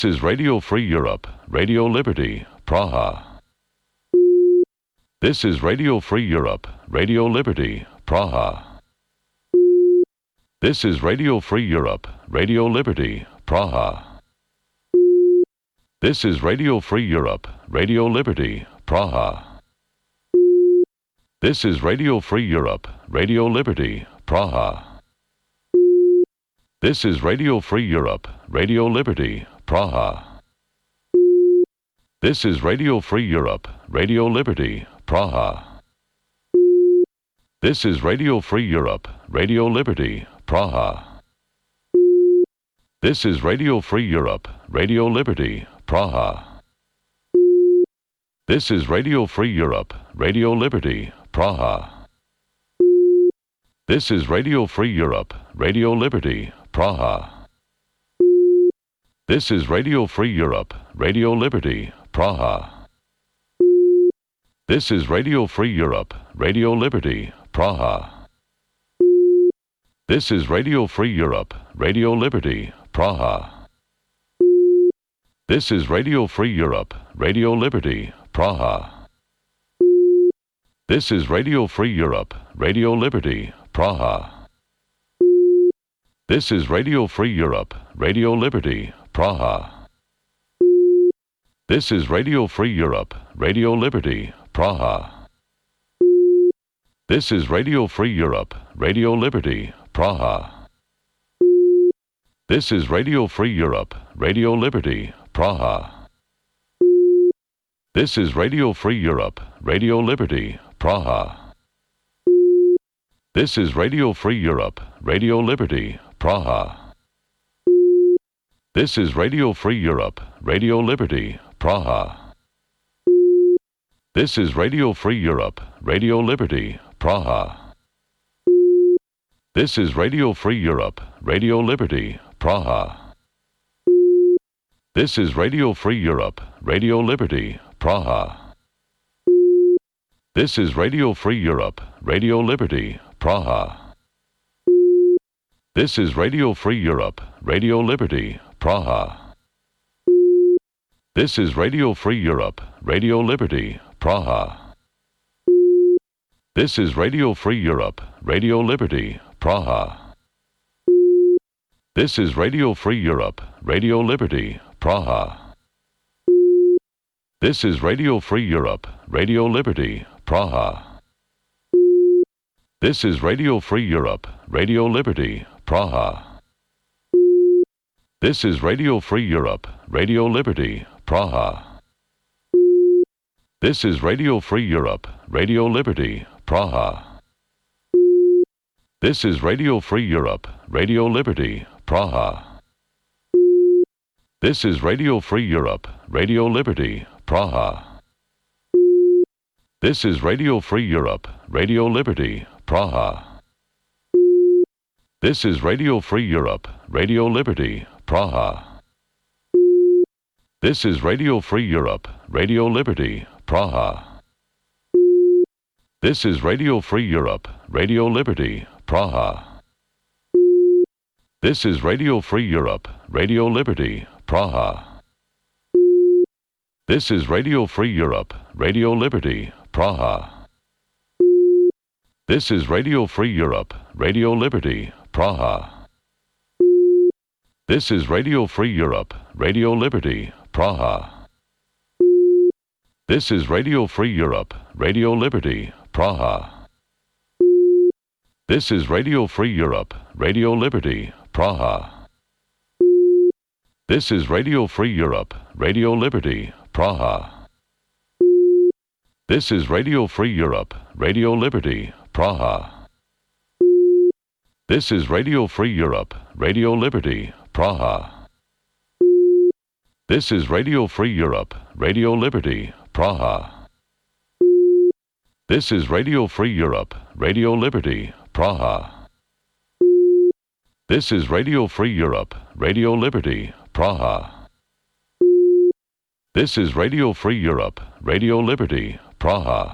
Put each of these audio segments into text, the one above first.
is Radio Free Europe, Radio Liberty, Praha. This is Radio Free Europe, Radio Liberty, Praha. This is Radio Free Europe, Radio Liberty, Praha. This is Radio Free Europe, Radio Liberty, Praha. This is Radio Free Europe, Radio Liberty, Praha. This is Radio Free Europe, Radio Liberty, Praha. This is Radio Free Europe, Radio Liberty, Praha. This is Radio Free Europe, Radio Liberty, Praha. This is Radio Free Europe, Radio Liberty, Praha. This is Radio Free Europe, Radio Liberty, Praha. This is Radio Free Europe, Radio Liberty, Praha. This is Radio Free Europe, Radio Liberty, Praha. This is Radio Free Europe, Radio Liberty, Praha. This is Radio Free Europe, Radio Liberty, Praha. This is Radio Free Europe, Radio Liberty, Praha. This is Radio Free Europe, Radio Liberty, Praha. This is Radio Free Europe, Radio Liberty, Praha. This is Radio Free Europe, Radio Liberty, Praha. This is Radio Free Europe, Radio Liberty, Praha. This is Radio Free Europe, Radio Liberty, Praha. This is Radio Free Europe, Radio Liberty, Praha. This is Radio Free Europe, Radio Liberty, Praha. This is Radio Free Europe, Radio Liberty, Praha. This is Radio Free Europe, Radio Liberty, Praha. This is Radio Free Europe, Radio Liberty, Praha. This is Radio Free Europe, Radio Liberty, Praha. This is Radio Free Europe, Radio Liberty, Praha. This is Radio Free Europe, Radio Liberty, Praha. This is Radio Free Europe, Radio Liberty, Praha. This is Radio Free Europe, Radio Liberty, Praha. This is Radio Free Europe, Radio Liberty, Praha. This is Radio Free Europe, Radio Liberty, Praha. This is Radio Free Europe, Radio Liberty, Praha. This is Radio Free Europe, Radio Liberty, Praha. This is Radio Free Europe, Radio Liberty, Praha. This is Radio Free Europe, Radio Liberty, Praha. This is Radio Free Europe, Radio Liberty, Praha. This is Radio Free Europe, Radio Liberty, Praha. This is Radio Free Europe, Radio Liberty, Praha. This is Radio Free Europe, Radio Liberty, Praha. This is Radio Free Europe, Radio Liberty, Praha. This is Radio Free Europe, Radio Liberty, Praha. This is Radio Free Europe, Radio Liberty, Praha. This is Radio Free Europe, Radio Liberty, Praha. This is Radio Free Europe, Radio Liberty, Praha. This is Radio Free Europe, Radio Liberty, Praha. This is Radio Free Europe, Radio Liberty, Praha. This is Radio Free Europe, Radio Liberty, Praha. This is Radio Free Europe, Radio Liberty, Praha. This is Radio Free Europe, Radio Liberty, Praha. This is Radio Free Europe, Radio Liberty, Praha. This is Radio Free Europe, Radio Liberty, Praha. This is Radio Free Europe, Radio Liberty, Praha. This is Radio Free Europe, Radio Liberty, Praha.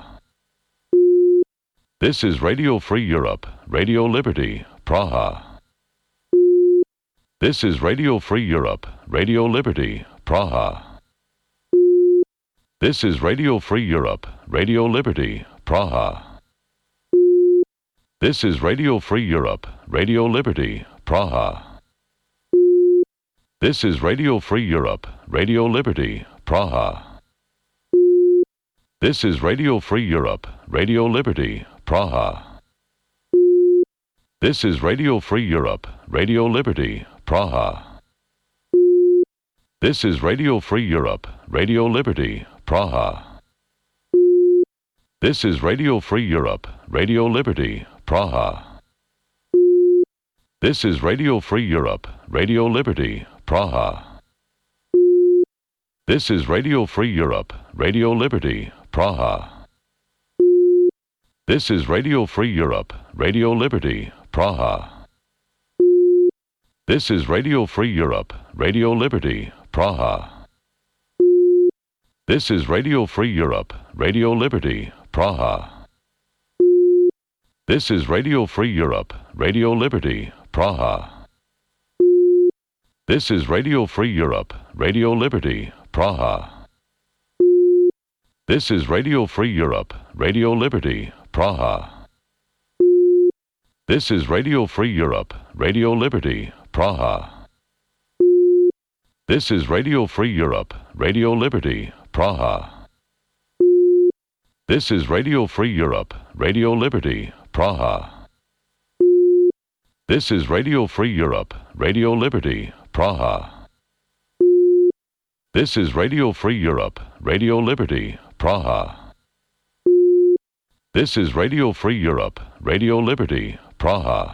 This is Radio Free Europe, Radio Liberty, Praha. This is Radio Free Europe, Radio Liberty, Praha. This is Radio Free Europe, Radio Liberty, Praha. This is Radio Free Europe, Radio Liberty, Praha. This is Radio Free Europe, Radio Liberty, Praha. This is Radio Free Europe, Radio Liberty, Praha. This is Radio Free Europe, Radio Liberty, Praha. This is Radio Free Europe, Radio Liberty, Praha. This is Radio Free Europe, Radio Liberty, Praha. This is Radio Free Europe, Radio Liberty, Praha. This is Radio Free Europe, Radio Liberty, Praha. This is Radio Free Europe, Radio Liberty, Praha. This is Radio Free Europe, Radio Liberty, Praha. This is Radio Free Europe, Radio Liberty, Praha. This is Radio Free Europe, Radio Liberty, Praha. This is Radio Free Europe, Radio Liberty, Praha. This is Radio Free Europe, Radio Liberty, Praha. This is Radio Free Europe, Radio Liberty, Praha. This is Radio Free Europe, Radio Liberty, Praha. This is Radio Free Europe, Radio Liberty, Praha. This is Radio Free Europe, Radio Liberty, Praha. This is Radio Free Europe, Radio Liberty, Praha. This is Radio Free Europe, Radio Liberty, Praha.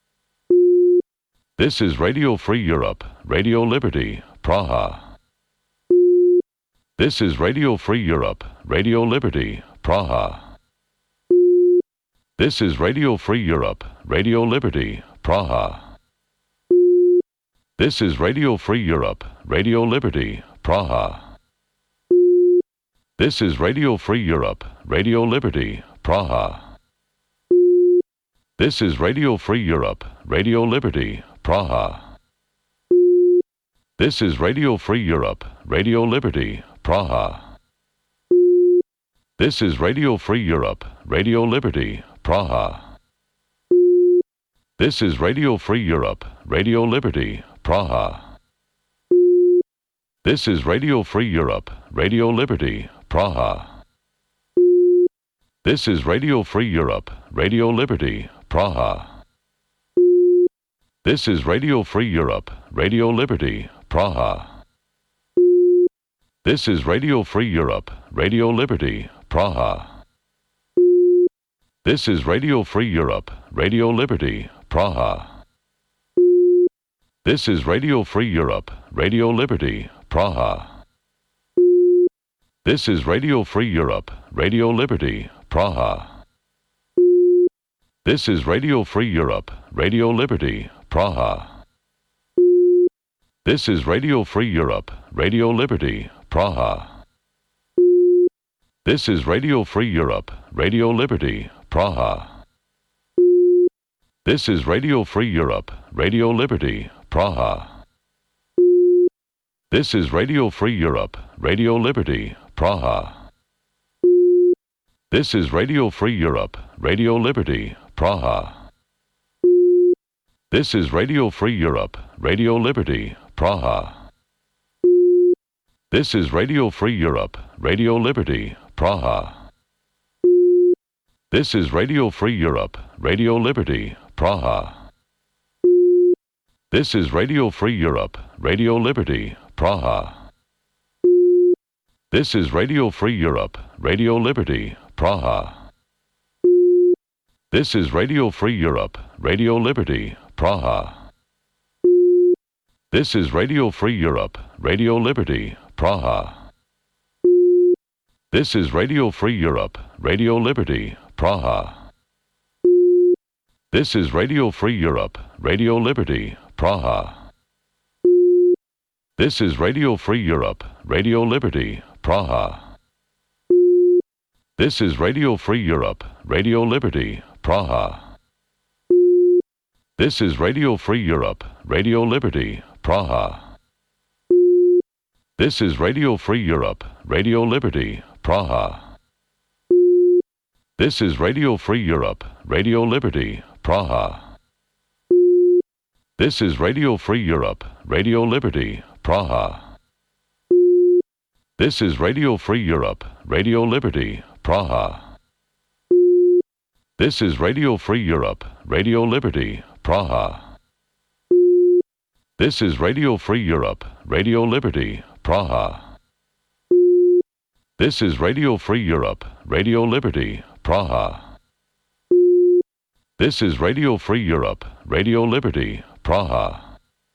This is Radio Free Europe, Radio Liberty, Praha. This is Radio Free Europe, Radio Liberty, Praha. This is Radio Free Europe, Radio Liberty, Praha. This is Radio Free Europe, Radio Liberty, Praha. This is Radio Free Europe, Radio Liberty, Praha. This is Radio Free Europe, Radio Liberty, Praha. This is Radio Free Europe, Radio Liberty, Praha. This is Radio Free Europe, Radio Liberty, Praha. This is Radio Free Europe, Radio Liberty, Praha. This is Radio Free Europe, Radio Liberty, Praha. This is Radio Free Europe, Radio Liberty, Praha. This is Radio Free Europe, Radio Liberty, Praha. This is Radio Free Europe, Radio Liberty, Praha. This is Radio Free Europe, Radio Liberty, Praha. This is Radio Free Europe, Radio Liberty, Praha. This is Radio Free Europe, Radio Liberty, Praha. This is Radio Free Europe, Radio Liberty, Praha. This is Radio Free Europe, Radio Liberty, Praha. This is Radio Free Europe, Radio Liberty, Praha. This is Radio Free Europe, Radio Liberty, Praha. This is Radio Free Europe, Radio Liberty, Praha. This is Radio Free Europe, Radio Liberty, Praha. This is Radio Free Europe, Radio Liberty, Praha. This is Radio Free Europe, Radio Liberty, Praha. This is Radio Free Europe, Radio Liberty, Praha. This is Radio Free Europe, Radio Liberty, Praha. This is Radio Free Europe, Radio Liberty, Praha. This is Radio Free Europe, Radio Liberty, Praha. This is Radio Free Europe, Radio Liberty, Praha. This is Radio Free Europe, Radio Liberty, Praha. This is Radio Free Europe, Radio Liberty, Praha. This is Radio Free Europe, Radio Liberty, Praha. This is Radio Free Europe, Radio Liberty, Praha. This is Radio Free Europe, Radio Liberty, Praha. This is Radio Free Europe, Radio Liberty, Praha. This is Radio Free Europe, Radio Liberty, Praha. This is Radio Free Europe, Radio Liberty, Praha. This is Radio Free Europe, Radio Liberty, Praha. This is Radio Free Europe, Radio Liberty, Praha. This is Radio Free Europe, Radio Liberty, Praha. This is Radio Free Europe, Radio Liberty, Praha. This is Radio Free Europe, Radio Liberty, Praha.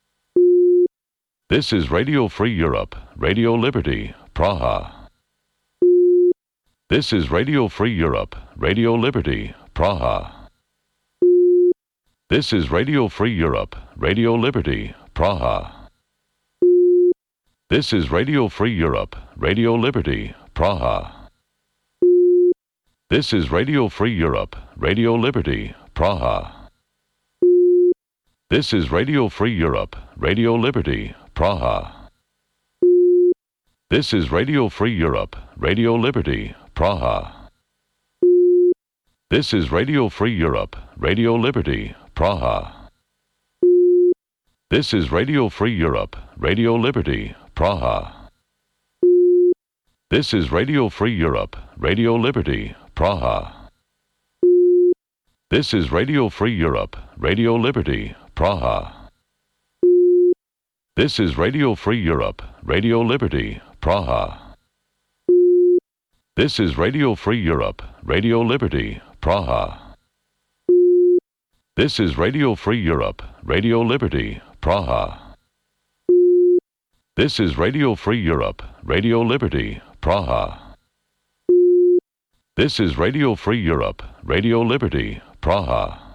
This is Radio Free Europe, Radio Liberty, Praha. This is Radio Free Europe, Radio Liberty, Praha. This is Radio Free Europe, Radio Liberty, Praha. This is Radio Free Europe, Radio Liberty, Praha. This is Radio Free Europe, Radio Liberty, Praha. This is Radio Free Europe, Radio Liberty, Praha. This is Radio Free Europe, Radio Liberty, Praha. This is Radio Free Europe, Radio Liberty, Praha. This is Radio Free Europe, Radio Liberty, Praha. This is Radio Free Europe, Radio Liberty, Praha. This is Radio Free Europe, Radio Liberty, Praha. This is Radio Free Europe, Radio Liberty, Praha. This is Radio Free Europe, Radio Liberty, Praha. This is Radio Free Europe, Radio Liberty, Praha. This is Radio Free Europe, Radio Liberty, Praha. This is Radio Free Europe, Radio Liberty, Praha.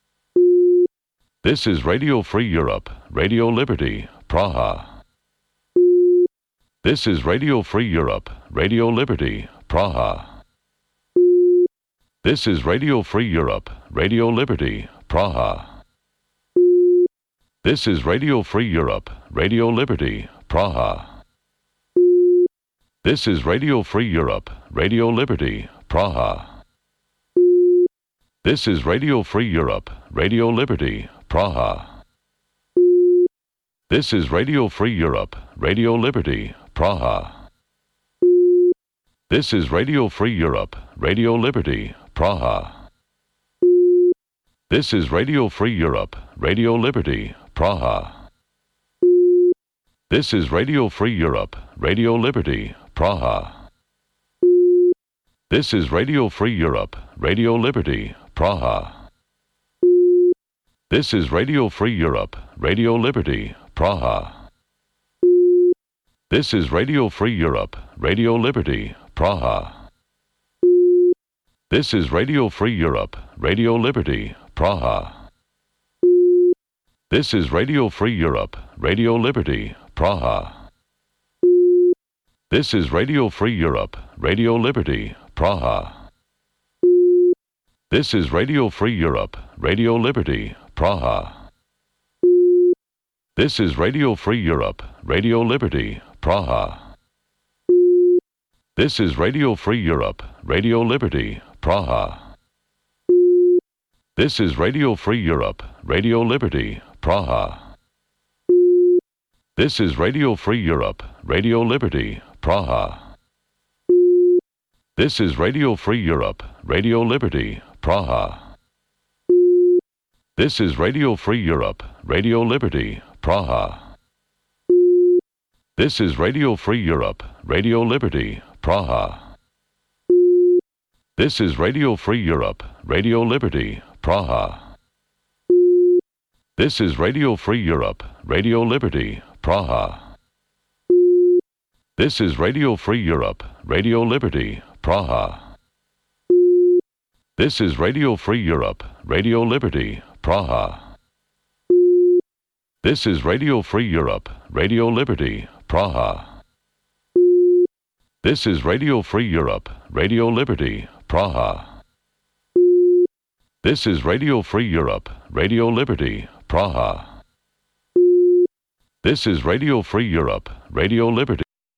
This is Radio Free Europe, Radio Liberty, Praha. This is Radio Free Europe, Radio Liberty, Praha. This is Radio Free Europe, Radio Liberty, Praha. This is Radio Free Europe, Radio Liberty, Praha. This is Radio Free Europe, Radio Liberty, Praha. This is Radio Free Europe, Radio Liberty, Praha. This is Radio Free Europe, Radio Liberty, Praha. This is Radio Free Europe, Radio Liberty, Praha. This is Radio Free Europe, Radio Liberty, Praha. This is Radio Free Europe, Radio Liberty, Praha. This is Radio Free Europe, Radio Liberty, Praha. This is Radio Free Europe, Radio Liberty, Praha. This is Radio Free Europe, Radio Liberty, Praha. This is Radio Free Europe, Radio Liberty, Praha. This is Radio Free Europe, Radio Liberty, Praha. This is Radio Free Europe, Radio Liberty, Praha. This is Radio Free Europe, Radio Liberty, Praha. This is Radio Free Europe, Radio Liberty, Praha. This is Radio Free Europe, Radio Liberty, Praha. This is Radio Free Europe, Radio Liberty, Praha. This is Radio Free Europe, Radio Liberty, Praha. This is Radio Free Europe, Radio Liberty, Praha. This is Radio Free Europe, Radio Liberty, Praha. This is Radio Free Europe, Radio Liberty, Praha. This is Radio Free Europe, Radio Liberty, Praha. This is Radio Free Europe, Radio Liberty, Praha. This is Radio Free Europe, Radio Liberty, Praha. This is Radio Free Europe, Radio Liberty, Praha. This is Radio Free Europe, Radio Liberty, Praha. This is Radio Free Europe, Radio Liberty, Praha. This is Radio Free Europe, Radio Liberty, Praha. This is Radio Free Europe, Radio Liberty,